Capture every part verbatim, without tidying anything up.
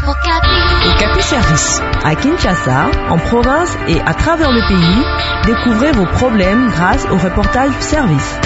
Okapi Service. À Kinshasa, en province et à travers le pays, découvrez vos problèmes grâce au reportage service.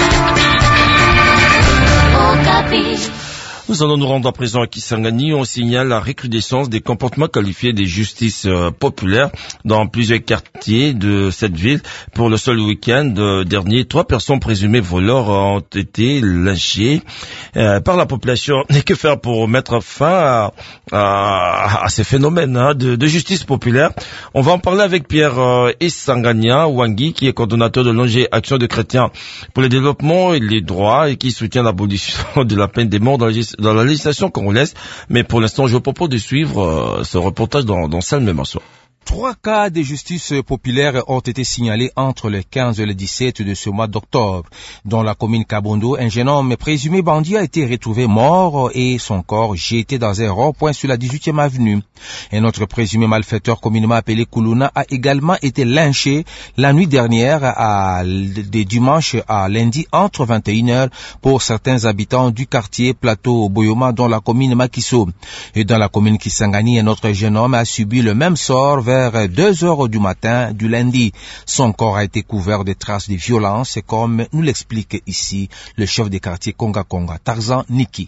Okapi. Nous allons nous rendre à présent à Kisangani. On signale la recrudescence des comportements qualifiés des justices euh, populaires dans plusieurs quartiers de cette ville. Pour le seul week-end euh, dernier, trois personnes présumées voleurs ont été lynchées euh, par la population. Et que faire pour mettre fin à, à, à ces phénomènes hein, de, de justice populaire? On va en parler avec Pierre euh, Isangania Wangi, qui est coordonnateur de l'O N G Action de Chrétiens pour le développement et les droits et qui soutient l'abolition de la peine de mort dans les dans la législation congolaise. Mais pour l'instant, je vous propose de suivre euh, ce reportage dans, dans Salle Memanso. Trois cas de justice populaire ont été signalés entre le quinze et le dix-sept de ce mois d'octobre. Dans la commune Kabondo, un jeune homme présumé bandit a été retrouvé mort et son corps jeté dans un rond-point sur la dix-huitième avenue. Un autre présumé malfaiteur communément appelé Kuluna a également été lynché la nuit dernière à, de dimanche à lundi entre vingt et une heures pour certains habitants du quartier Plateau Boyoma dans la commune Makiso. Et dans la commune Kisangani, un autre jeune homme a subi le même sort vers vers deux heures du matin du lundi. Son corps a été couvert de traces de violence, comme nous l'explique ici le chef de quartier Konga Konga, Tarzan Niki.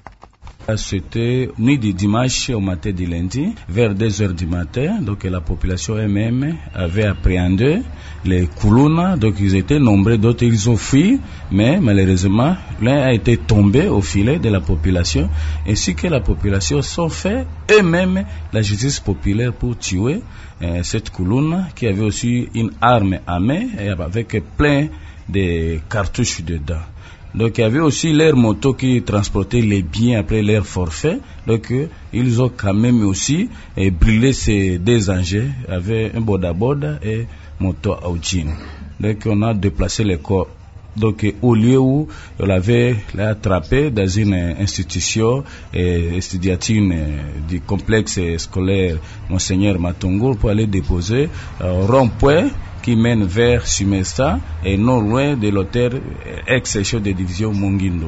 C'était nuit du dimanche au matin du lundi, vers deux heures du matin. Donc la population elle-même avait appréhendé les Kuluna. Donc ils étaient nombreux, d'autres ils ont fui, mais malheureusement l'un a été tombé au filet de la population, ainsi que la population sont fait eux-mêmes la justice populaire pour tuer euh, cette Kuluna qui avait aussi une arme à main et avec plein de cartouches dedans. Donc il y avait aussi leur moto qui transportait les biens après leur forfait. Donc euh, ils ont quand même aussi euh, brûlé ces deux engins avec un boda boda et moto Audjin. Donc on a déplacé les corps. Donc euh, au lieu où on l'avait attrapé dans une euh, institution euh, étudiantine euh, du complexe scolaire Monseigneur Matongo pour aller déposer euh, au rond-point qui mène vers Sumesta et non loin de l'hôtel ex-chef de division Mongindo.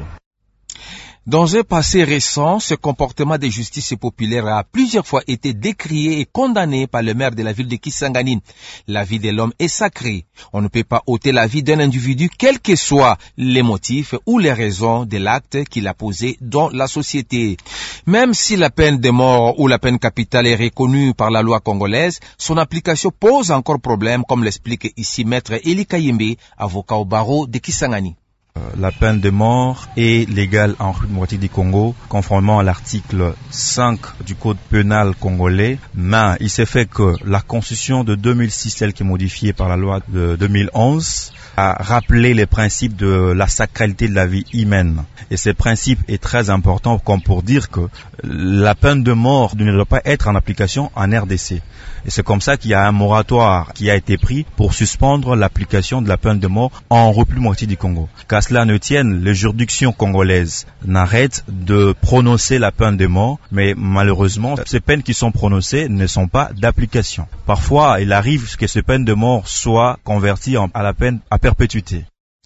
Dans un passé récent, ce comportement de justice populaire a plusieurs fois été décrié et condamné par le maire de la ville de Kisangani. La vie de l'homme est sacrée. On ne peut pas ôter la vie d'un individu, quels que soient les motifs ou les raisons de l'acte qu'il a posé dans la société. Même si la peine de mort ou la peine capitale est reconnue par la loi congolaise, son application pose encore problème, comme l'explique ici maître Eli Kayembe, avocat au barreau de Kisangani. La peine de mort est légale en République démocratique du Congo, conformément à l'article cinq du Code pénal congolais. Mais il s'est fait que la Constitution de deux mille six, celle qui est modifiée par la loi de deux mille onze, a rappelé les principes de la sacralité de la vie humaine. Et ce principe est très important comme pour dire que la peine de mort ne doit pas être en application en R D C. Et c'est comme ça qu'il y a un moratoire qui a été pris pour suspendre l'application de la peine de mort en République démocratique du Congo. Qu'à cela ne tienne, les juridictions congolaises n'arrêtent de prononcer la peine de mort, mais malheureusement, ces peines qui sont prononcées ne sont pas d'application. Parfois, il arrive que ces peines de mort soient converties en, à la peine à perpétuité.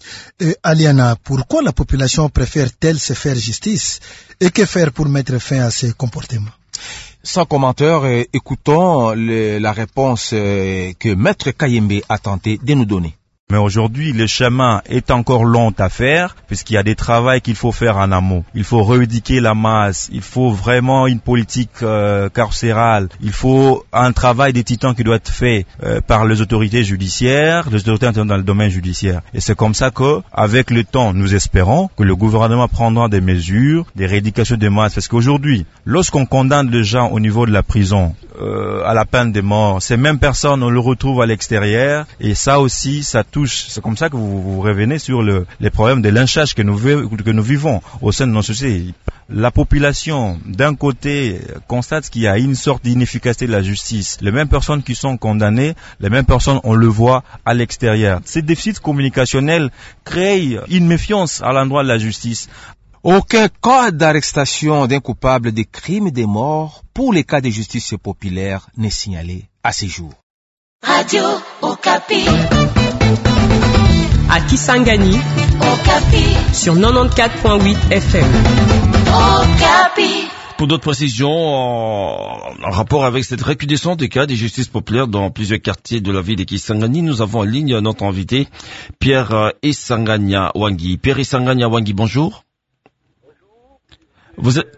Et Aliana, pourquoi la population préfère-t-elle se faire justice et que faire pour mettre fin à ces comportements? Sans commentaire, euh, écoutons le, la réponse euh, que maître Kayembe a tenté de nous donner. Mais aujourd'hui, le chemin est encore long à faire, puisqu'il y a des travaux qu'il faut faire en amont. Il faut rééduquer la masse, il faut vraiment une politique euh, carcérale, il faut un travail des titans qui doit être fait euh, par les autorités judiciaires, les autorités dans le domaine judiciaire. Et c'est comme ça que, avec le temps, nous espérons que le gouvernement prendra des mesures, des rééducations de masse. Parce qu'aujourd'hui, lorsqu'on condamne les gens au niveau de la prison euh, à la peine de mort, ces mêmes personnes, on le retrouve à l'extérieur, et ça aussi, ça touche. C'est comme ça que vous, vous revenez sur le, les problèmes de lynchage que nous, que nous vivons au sein de nos sociétés. La population, d'un côté, constate qu'il y a une sorte d'inefficacité de la justice. Les mêmes personnes qui sont condamnées, les mêmes personnes, on le voit à l'extérieur. Ces déficits communicationnels créent une méfiance à l'endroit de la justice. Aucun cas d'arrestation d'un coupable de crimes et de morts pour les cas de justice populaire n'est signalé à ce jour. Radio Okapi. À Kisangani, Okapi. sur quatre-vingt-quatorze point huit F M. Okapi. Pour d'autres précisions, en, en rapport avec cette recrudescence des cas de justice populaire dans plusieurs quartiers de la ville de Kisangani, nous avons en ligne notre invité, Pierre Isangania Wangi. Pierre Isangania Wangi, bonjour. Bonjour. Vous êtes...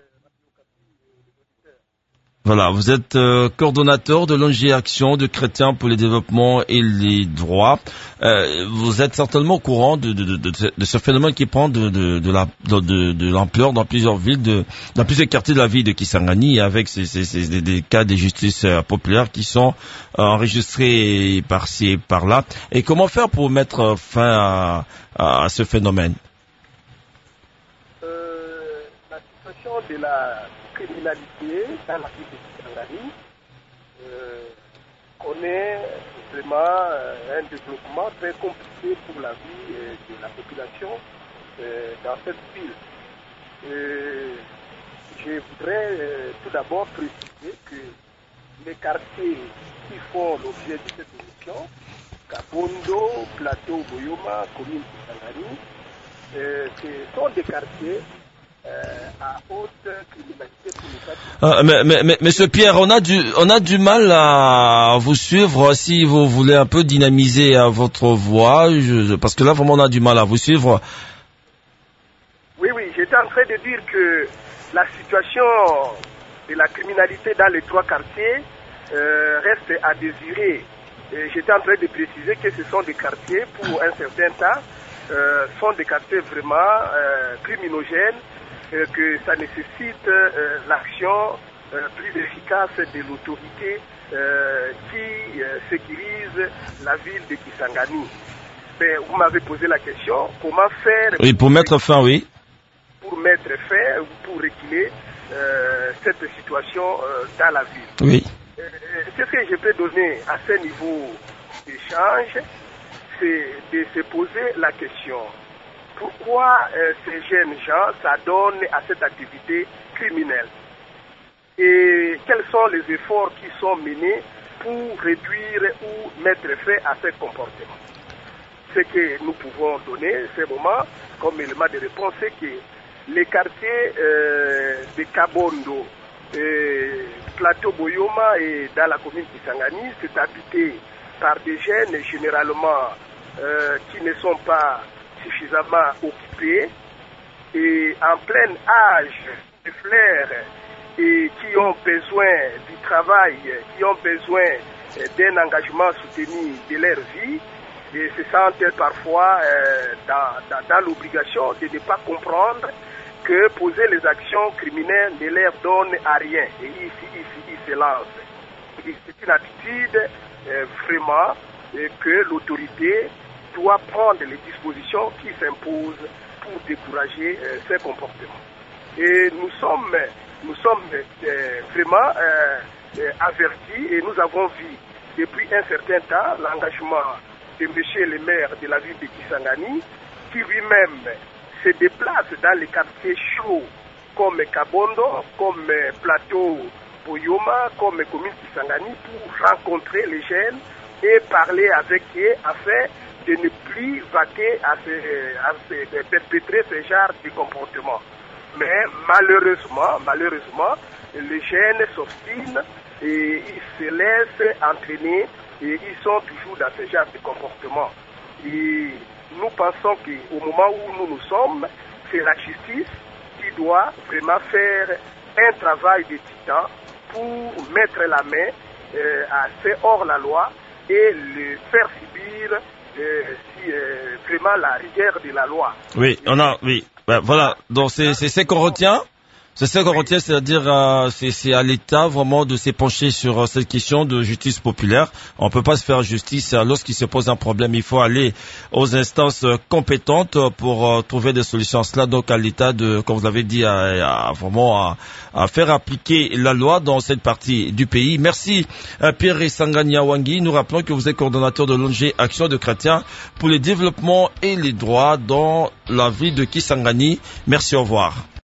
Voilà, vous êtes euh, coordonnateur de l'O N G Action de Chrétiens pour le développement et les droits. Euh, vous êtes certainement au courant de, de, de, de, de ce phénomène qui prend de, de, de, la, de, de l'ampleur dans plusieurs villes, de, dans plusieurs quartiers de la ville de Kisangani, avec ces, ces, ces, des, des cas de justice euh, populaire qui sont euh, enregistrés par-ci et par-là. Et comment faire pour mettre fin à, à ce phénomène? euh, La situation de la criminalité dans la ville de Kisangani euh, connaît vraiment euh, un développement très compliqué pour la vie euh, de la population euh, dans cette ville. Euh, je voudrais euh, tout d'abord préciser que les quartiers qui font l'objet de cette émission, Kabondo, Plateau, Boyoma, commune Kisangani, euh, ce sont des quartiers Euh, à haute criminalité pour les cas. Euh, mais, mais, mais, Monsieur Pierre, on a du, on a du mal à vous suivre si vous voulez un peu dynamiser à votre voix, je, parce que là vraiment on a du mal à vous suivre. Oui, oui, j'étais en train de dire que la situation de la criminalité dans les trois quartiers euh, reste à désirer. Et j'étais en train de préciser que ce sont des quartiers pour un certain temps, euh, sont des quartiers vraiment euh, criminogènes. Que ça nécessite euh, l'action euh, plus efficace de l'autorité euh, qui euh, sécurise la ville de Kisangani. Mais vous m'avez posé la question, comment faire... Oui, pour mettre fin, oui. Pour mettre fin, pour réguler euh, cette situation euh, dans la ville. Oui. Euh, ce que je peux donner à ce niveau d'échange, c'est de se poser la question. Pourquoi euh, ces jeunes gens s'adonnent à cette activité criminelle? Et quels sont les efforts qui sont menés pour réduire ou mettre fin à ces comportements? Ce que nous pouvons donner, ce moment, comme élément de réponse, c'est que les quartiers euh, de Kabondo, euh, Plateau Boyoma et dans la commune de Kisangani, c'est habité par des jeunes généralement euh, qui ne sont pas suffisamment occupés et en plein âge de flair et qui ont besoin du travail, qui ont besoin d'un engagement soutenu de leur vie et se sentent parfois euh, dans, dans, dans l'obligation de ne pas comprendre que poser les actions criminelles ne leur donne à rien et ici, ici, ils se lancent. C'est une attitude euh, vraiment euh, que l'autorité doit prendre les dispositions qui s'imposent pour décourager euh, ces comportements. Et nous sommes, nous sommes euh, vraiment euh, euh, avertis et nous avons vu depuis un certain temps l'engagement de M. le maire de la ville de Kisangani qui lui-même se déplace dans les quartiers chauds comme Kabondo, comme Plateau Boyoma, comme commune Kisangani pour rencontrer les jeunes et parler avec eux afin de ne plus vaquer à, ces, à ces, perpétrer ce genre de comportement. Mais malheureusement, malheureusement, les jeunes s'obstinent et ils se laissent entraîner et ils sont toujours dans ce genre de comportement. Et nous pensons qu'au moment où nous nous sommes, c'est la justice qui doit vraiment faire un travail de titan pour mettre la main euh, à ces hors-la-loi et le faire subir Euh, si euh, vraiment la rigueur de la loi. Oui, on a, oui, ben, voilà. Donc c'est c'est ce qu'on retient. C'est ce qu'on retient, c'est-à-dire euh, c'est c'est à l'État vraiment de s'épancher sur euh, cette question de justice populaire. On peut pas se faire justice euh, lorsqu'il se pose un problème. Il faut aller aux instances euh, compétentes pour euh, trouver des solutions. Cela donc à l'État de, comme vous l'avez dit, à, à vraiment à, à faire appliquer la loi dans cette partie du pays. Merci euh, Pierre Isangania Wangi. Nous rappelons que vous êtes coordonnateur de l'O N G Action de Chrétiens pour le développement et les droits dans la ville de Kisangani. Merci, au revoir.